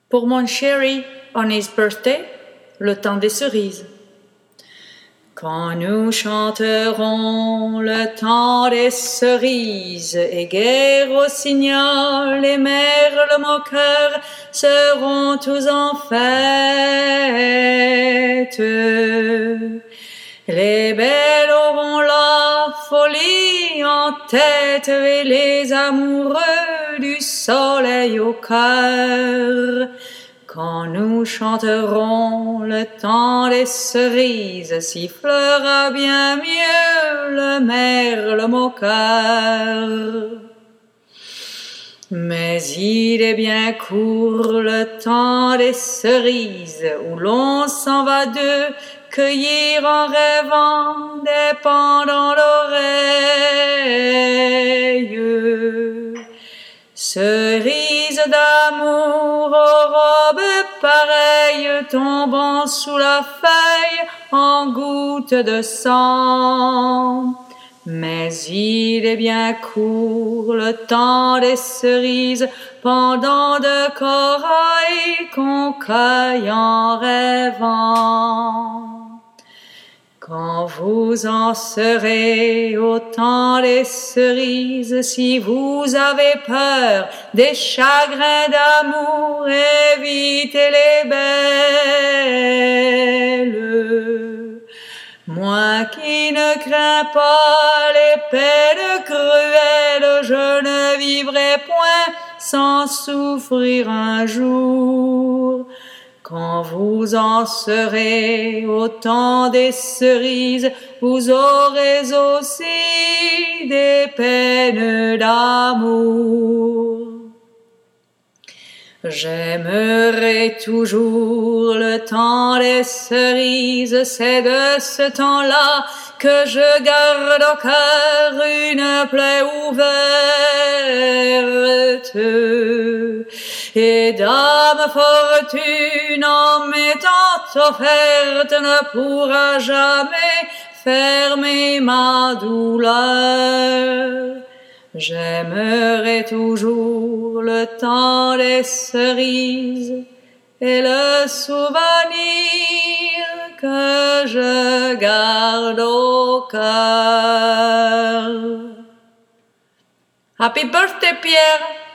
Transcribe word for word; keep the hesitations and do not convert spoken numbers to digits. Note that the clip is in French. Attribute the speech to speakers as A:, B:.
A: Pour mon chéri, on his birthday, le temps des cerises. Quand nous chanterons le temps des cerises, et guerre au signal, les merles moqueurs seront tous en fête. Les belles auront la folie en tête et les amoureux du soleil au cœur. Quand nous chanterons le temps des cerises, sifflera bien mieux le merle moqueur. Mais il est bien court le temps des cerises, où l'on s'en va deux, cueillir en rêvant des pendants d'oreilles. Cerises d'amour aux robes pareilles, tombant sous la feuille en gouttes de sang. Mais il est bien court le temps des cerises, pendant de corail qu'on cueille en rêvant. Quand vous en serez au temps des cerises, si vous avez peur des chagrins d'amour, évitez les belles. Moi qui ne crains pas les peines cruelles, je ne vivrai point sans souffrir un jour. Quand vous en serez au temps des cerises, vous aurez aussi des peines d'amour. J'aimerai toujours le temps des cerises, c'est de ce temps-là que je garde au cœur une plaie ouverte. Et dame fortune en m'étant offerte ne pourra jamais fermer ma douleur. J'aimerai toujours le temps des cerises et le souvenir que je garde au cœur. Happy birthday, Pierre!